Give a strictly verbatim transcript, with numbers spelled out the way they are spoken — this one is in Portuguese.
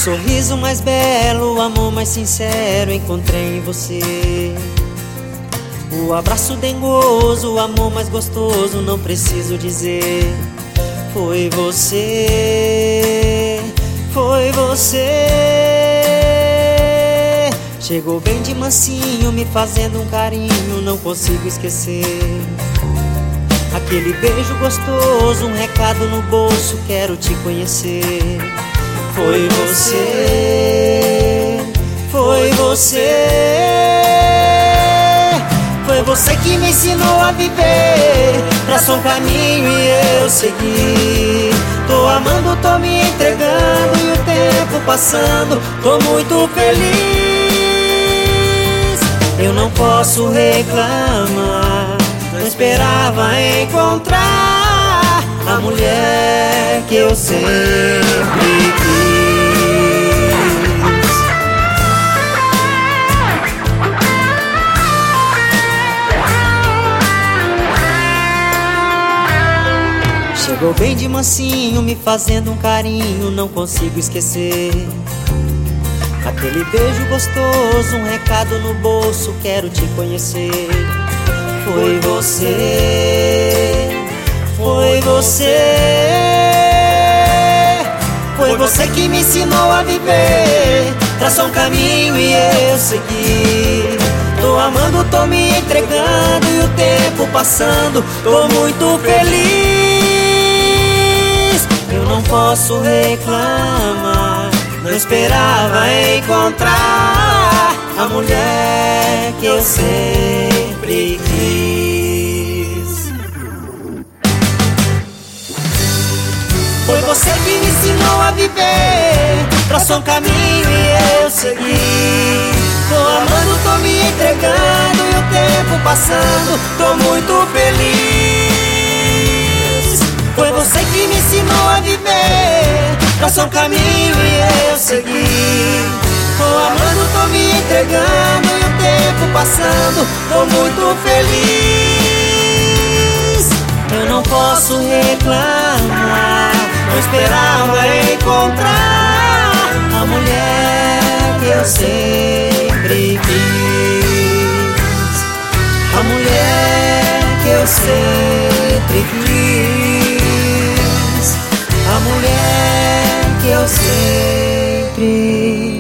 sorriso mais belo, o amor mais sincero encontrei em você. O abraço dengoso, o amor mais gostoso, não preciso dizer. Foi você, foi você. Chegou bem de mansinho, me fazendo um carinho, não consigo esquecer. Aquele beijo gostoso, um recado no bolso, quero te conhecer. Foi você, foi você. Foi você que me ensinou a viver, traçou um caminho e eu segui. Tô amando, tô me entregando e o tempo passando, tô muito feliz. Eu não posso reclamar, não esperava encontrar a mulher que eu sempre quis. Chegou bem de mansinho, me fazendo um carinho, não consigo esquecer. Aquele beijo gostoso, um recado no bolso, quero te conhecer. Foi você, foi você. Foi você que me ensinou a viver, traçou um caminho e eu segui. Tô amando, tô me entregando e o tempo passando, tô muito feliz. Eu não posso reclamar, não esperava encontrar a mulher que eu sempre quis. Foi você que me ensinou a viver, traçou um caminho e eu segui. Tô amando, tô me entregando e o tempo passando, tô muito feliz. Foi você que me ensinou a viver, traçou um caminho e eu segui. Tô amando, tô me entregando e o tempo passando, tô muito feliz. Eu não posso reclamar, não esperava encontrar a mulher que eu sempre quis. A mulher que eu sempre quis. A mulher que eu sempre